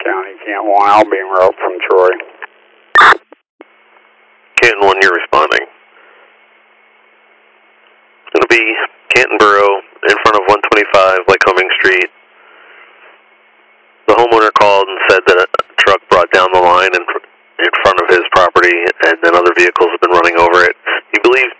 County, Canton 1, Albeam Road from Troy. Canton 1, you're responding. It'll be Canton Borough in front of 125 Lycoming Street. The homeowner called and said that a truck brought down the line in front of his property, and then other vehicles have been running over it. He believes